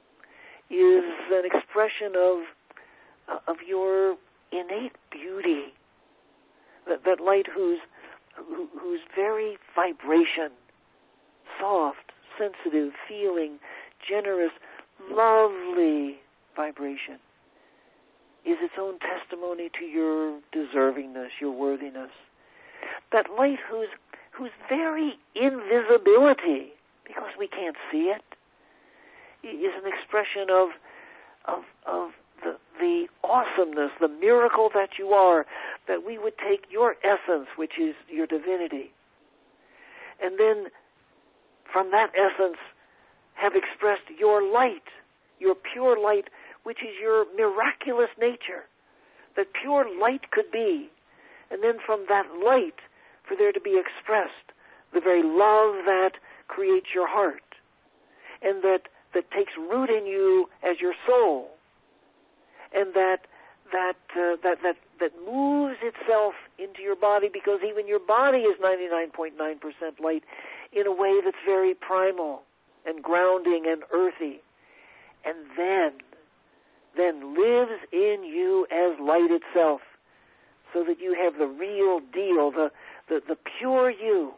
is an expression of uh, of your innate beauty. That that light whose who, whose very vibration, soft, sensitive, feeling, generous, lovely vibration, is its own testimony to your deservingness, your worthiness. That light whose whose very invisibility, because we can't see it, is an expression of of of the the awesomeness, the miracle that you are, that we would take your essence, which is your divinity, and then from that essence have expressed your light, your pure light, which is your miraculous nature, that pure light could be. And then from that light, for there to be expressed the very love that creates your heart and that, that takes root in you as your soul, and that that uh, that that that moves itself into your body, because even your body is ninety-nine point nine percent light, in a way that's very primal and grounding and earthy, and then then lives in you as light itself, so that you have the real deal, the, the, the pure you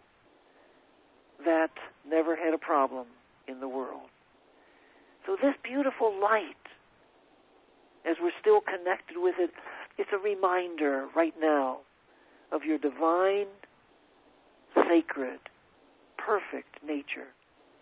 that never had a problem in the world. So this beautiful light, as we're still connected with it, it's a reminder right now of your divine, sacred, perfect nature.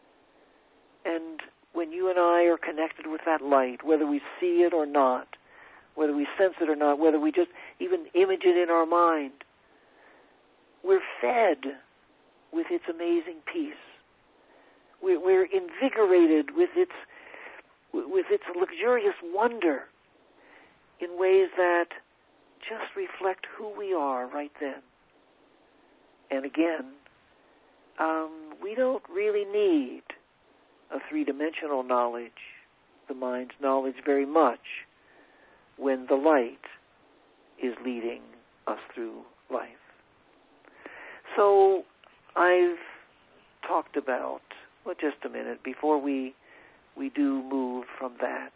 And when you and I are connected with that light, whether we see it or not, whether we sense it or not, whether we just even image it in our mind, we're fed with its amazing peace. We're, we're invigorated with its with its luxurious wonder in ways that just reflect who we are right then. And again, um, we don't really need a three-dimensional knowledge, the mind's knowledge, very much when the light is leading us through life. So I've talked about, well, just a minute, before we we do move from that,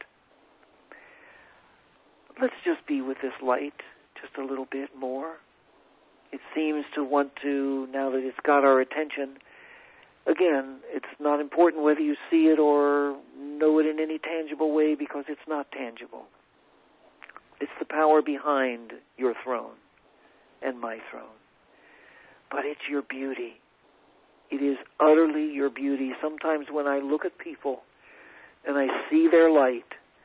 let's just be with this light just a little bit more. It seems to want to, now that it's got our attention, again, it's not important whether you see it or know it in any tangible way, because it's not tangible. It's the power behind your throne and my throne. But it's your beauty. It is utterly your beauty. Sometimes when I look at people and I see their light,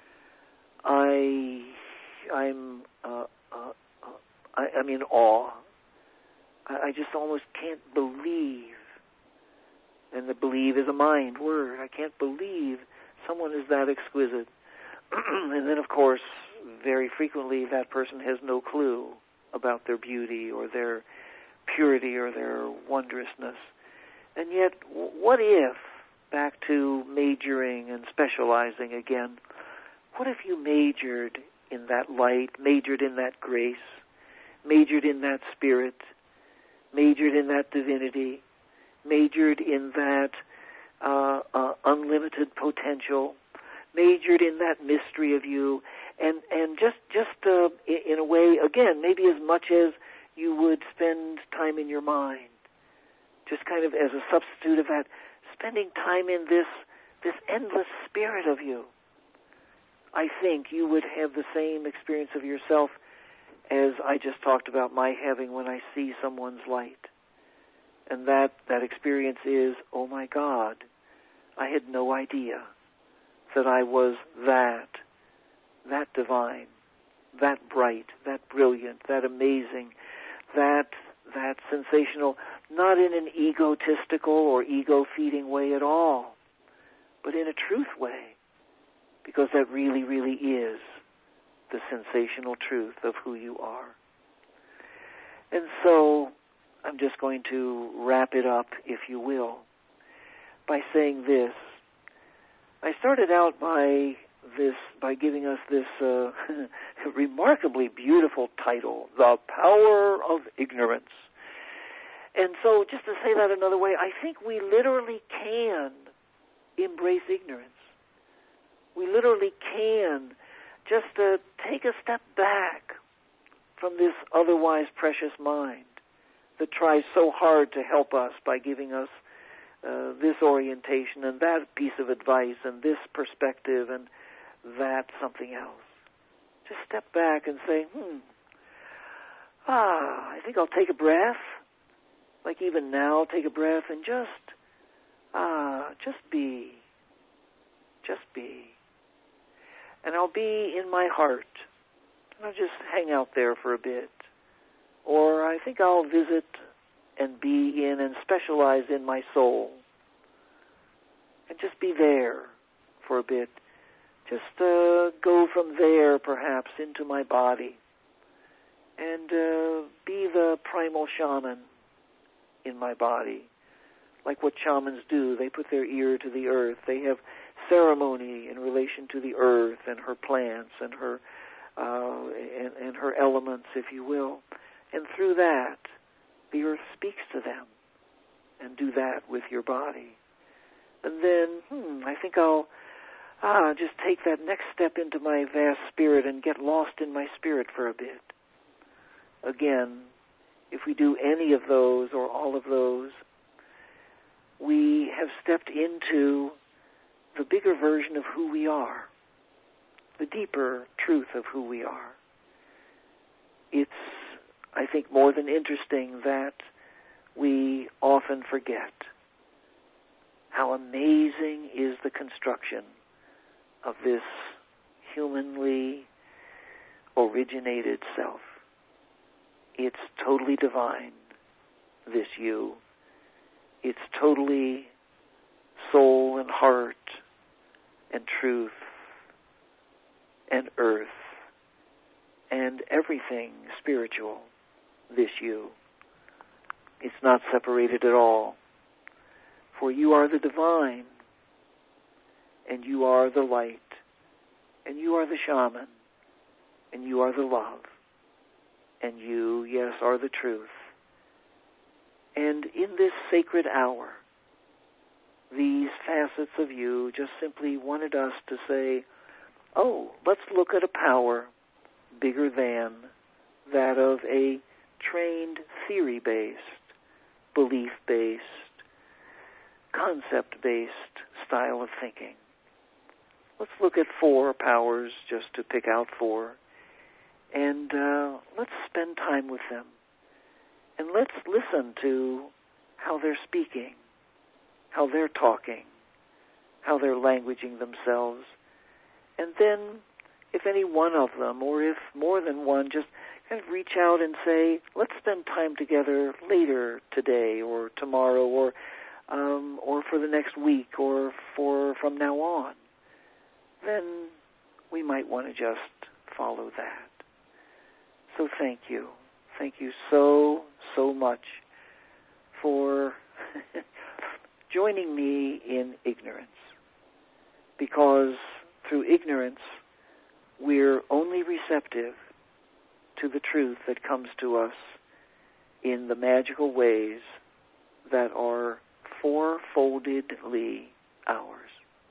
I, I'm, uh, uh, uh, I, I'm in awe. I, I just almost can't believe. And the believe is a mind word. I can't believe someone is that exquisite. And then, of course, very frequently that person has no clue about their beauty or their purity or their wondrousness. And yet, what if, back to majoring and specializing again, what if you majored in that light, majored in that grace, majored in that spirit, majored in that divinity, majored in that uh, uh, unlimited potential, majored in that mystery of you, and and just just uh, in a way, again, maybe as much as you would spend time in your mind, just kind of as a substitute of that, spending time in this this endless spirit of you. I think you would have the same experience of yourself as I just talked about my having when I see someone's light. And that, that experience is, oh my God, I had no idea that I was that, that divine, that bright, that brilliant, that amazing, that, that sensational, not in an egotistical or ego-feeding way at all, but in a truth way, because that really, really is the sensational truth of who you are. And so I'm just going to wrap it up, if you will, by saying this. I started out by this by giving us this uh, remarkably beautiful title, The Power of Ignorance. And so just to say that another way, I think we literally can embrace ignorance. We literally can just uh, take a step back from this otherwise precious mind that tries so hard to help us by giving us uh, this orientation and that piece of advice and this perspective and that something else. Just step back and say, hmm, ah, I think I'll take a breath. Like even now, take a breath and just, ah, just be. Just be. And I'll be in my heart. And I'll just hang out there for a bit. Or I think I'll visit and be in and specialize in my soul. And just be there for a bit. Just uh, go from there, perhaps, into my body. And uh, be the primal shaman in my body. Like what shamans do. They put their ear to the earth. They have ceremony in relation to the earth and her plants and her uh, and, and her elements, if you will. And through that, the earth speaks to them. And do that with your body. And then, hmm, I think I'll ah just take that next step into my vast spirit and get lost in my spirit for a bit. Again, if we do any of those or all of those, we have stepped into the bigger version of who we are, the deeper truth of who we are. It's, I think, more than interesting that we often forget how amazing is the construction of this humanly originated self. It's totally divine, this you. It's totally soul and heart and truth and earth and everything spiritual, this you. It's not separated at all. For you are the divine, and you are the light, and you are the shaman, and you are the love, and you, yes, are the truth. And in this sacred hour, these facets of you just simply wanted us to say, oh, let's look at a power bigger than that of a trained theory-based, belief-based, concept-based style of thinking. Let's look at four powers, just to pick out four, and uh, let's spend time with them. And let's listen to how they're speaking, how they're talking, how they're languaging themselves. And then if any one of them, or if more than one, just kind of reach out and say, let's spend time together later today or tomorrow or um, or for the next week or for from now on, then we might want to just follow that. So thank you. Thank you so, so much for joining me in ignorance, because through ignorance we're only receptive to the truth that comes to us in the magical ways that are fourfoldedly ours.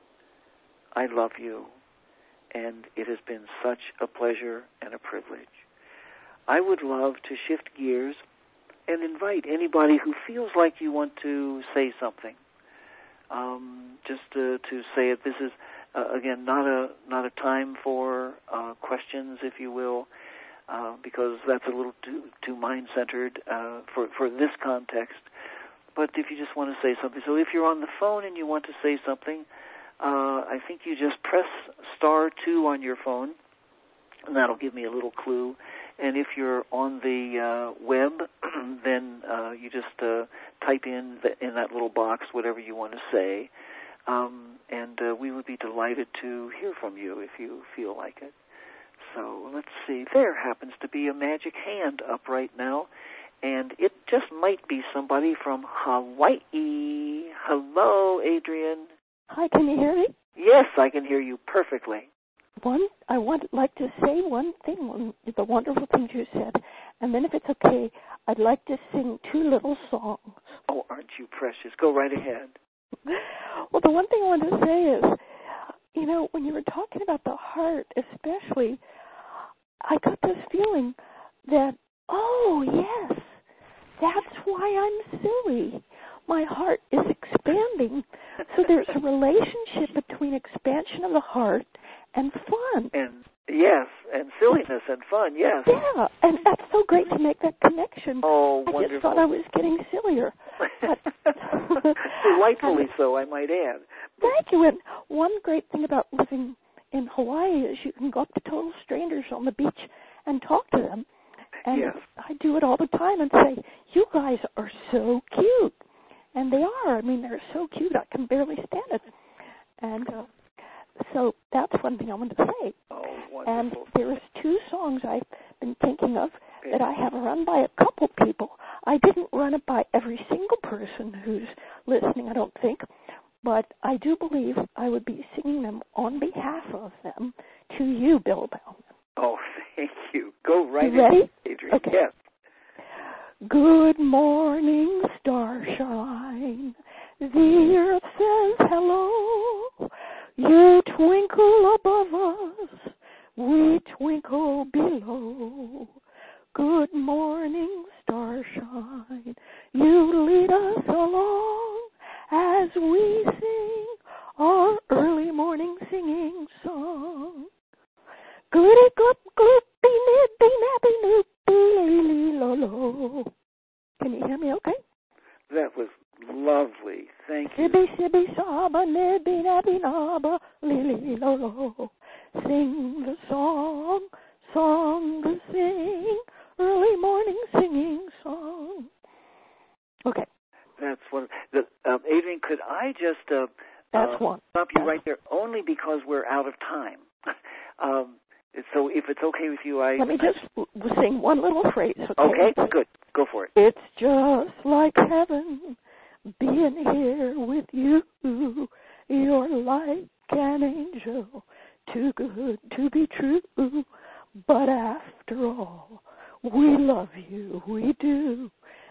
I love you, and it has been such a pleasure and a privilege. I would love to shift gears and invite anybody who feels like you want to say something. Um, just to, to say it, this is, uh, again, not a not a time for uh, questions, if you will, Uh, because that's a little too too mind-centered uh, for, for this context. But if you just want to say something, so if you're on the phone and you want to say something, uh, I think you just press star two on your phone, and that'll give me a little clue. And if you're on the uh, web, then uh, you just uh, type in the, in that little box whatever you want to say, um, and uh, we would be delighted to hear from you if you feel like it. So let's see, there happens to be a magic hand up right now, and it just might be somebody from Hawaii. Hello, Adrian. Hi, can you hear me? Yes, I can hear you perfectly. One, I would like to say one thing, one, the wonderful things you said, and then if it's okay, I'd like to sing two little songs. Oh, aren't you precious? Go right ahead. Well, the one thing I want to say is, you know, when you were talking about the heart especially, I got this feeling that, oh, yes, that's why I'm silly. My heart is expanding. So there's a relationship between expansion of the heart and fun. And yes, and silliness and fun, yes. Yeah, and that's so great to make that connection. Oh, I wonderful. just thought I was getting sillier. Delightfully so, I might add. Thank you. And one great thing about living in Hawaii is you can go up to total strangers on the beach and talk to them. And yes. I do it all the time and say, you guys are so cute. And they are. I mean, they're so cute, I can barely stand it. And uh, so that's one thing I wanted to say. Oh, wonderful. And there's two songs I've been thinking of that I have run by a couple people. I didn't run it by every single person who's listening, I don't think. But I do believe I would be singing them on behalf of them to you, Bill Bauman. Oh, thank you. Go right you ready? ahead, Adrian. Okay. Yes. Good morning, starshine. The earth says hello. You twinkle above us. We twinkle below. Good morning, starshine. You lead us along as we sing our early morning singing song. Goody glip gloopy nibby nabby noopy lily lo lo. Can you hear me okay? That was lovely. Thank you. Sibby sibby saba nibby nabby naba lily lo lo. Sing the song, song to sing, early morning singing song. Okay. That's one. The, um, Adrian, could I just uh, That's uh, one. stop you That's right there, only because we're out of time. um, so if it's okay with you, I... Let me just I, sing one little phrase, okay? Okay, good. Go for it. It's just like heaven being here with you. You're like an angel, too good to be true. But after all, we love you, we do.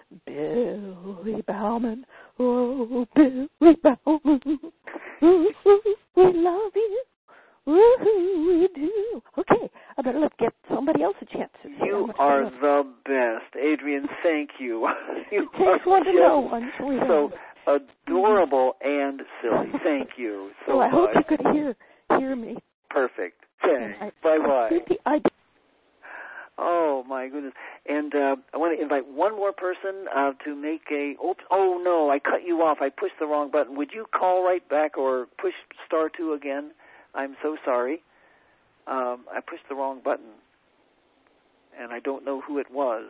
Billy Bauman, oh, Billy Bauman, ooh, ooh, we love you, ooh, we do. Okay, I better let get somebody else a chance to say You are the best, Adrian. Thank you. You it takes one to know one, so adorable and silly. Thank you so well, I much. hope you could hear hear me. Perfect. Thanks. Bye bye. Oh, my goodness. And uh, I want to invite one more person uh, to make a, oops, oh, no, I cut you off. I pushed the wrong button. Would you call right back or push star two again? I'm so sorry. Um, I pushed the wrong button, and I don't know who it was.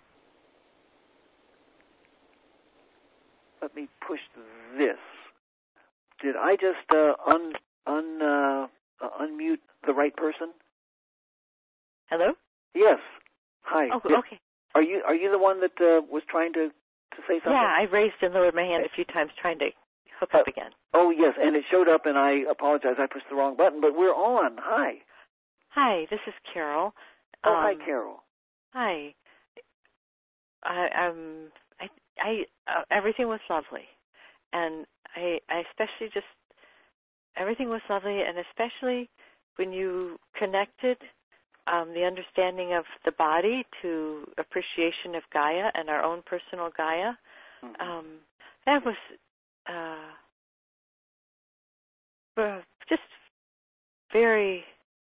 Let me push this. Did I just uh, un, un, uh, uh, unmute the right person? Hello? Yes. Hi. Oh, okay. Are you are you the one that uh, was trying to, to say something? Yeah, I raised and lowered my hand a few times trying to hook up uh, again. Oh, yes, and it showed up, and I apologize. I pushed the wrong button, but we're on. Hi. Hi, this is Carol. Oh, um, hi, Carol. Hi. I, um, I, I, uh, everything was lovely, and I, I especially just everything was lovely, and especially when you connected um, the understanding of the body to appreciation of Gaia and our own personal Gaia. Mm-hmm. Um, that was uh, uh, just very,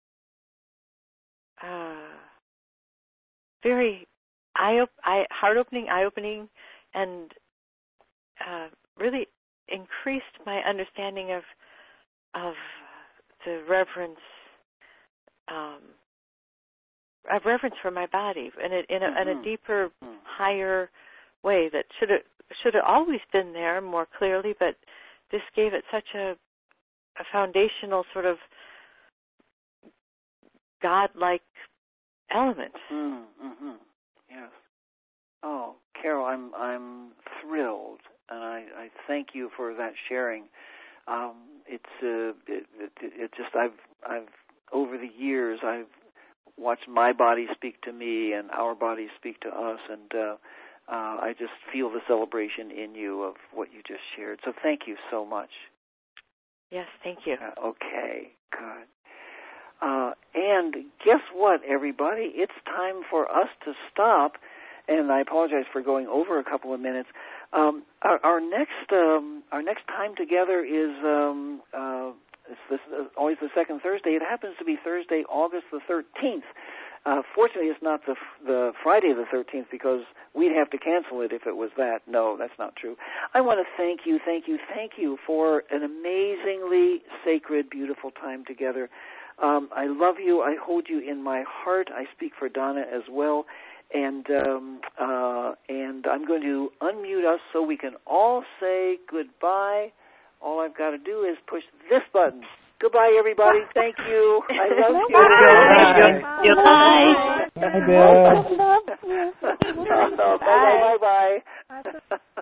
uh, very eye op- eye, heart-opening, eye-opening, and uh, really increased my understanding of of the reverence, um, of reverence for my body in a, in a, mm-hmm. in a deeper, mm-hmm. higher way that should have should have always been there more clearly, but this gave it such a, a foundational sort of God-like element. Mm-hmm. Yes. Oh, Carol, I'm I'm thrilled, and I, I thank you for that sharing. Um, it's uh, it, it, it just I've I've over the years I've watched my body speak to me and our bodies speak to us, and uh, uh, I just feel the celebration in you of what you just shared. So thank you so much. Yes, thank you. Uh, okay, good. Uh, and guess what, everybody? It's time for us to stop. And I apologize for going over a couple of minutes. Um, our, our next um, our next time together is um, uh, it's this, uh, always the second Thursday. It happens to be Thursday, August the thirteenth. Uh, fortunately, it's not the the Friday the thirteenth because we'd have to cancel it if it was that. No, that's not true. I want to thank you, thank you, thank you for an amazingly sacred, beautiful time together. Um, I love you. I hold you in my heart. I speak for Donna as well. And um, uh, and I'm going to unmute us so we can all say goodbye. All I've got to do is push this button. Goodbye, everybody. Thank you. I love you. Bye. Bye. Bye. Bye. Bye. Bye. Bye.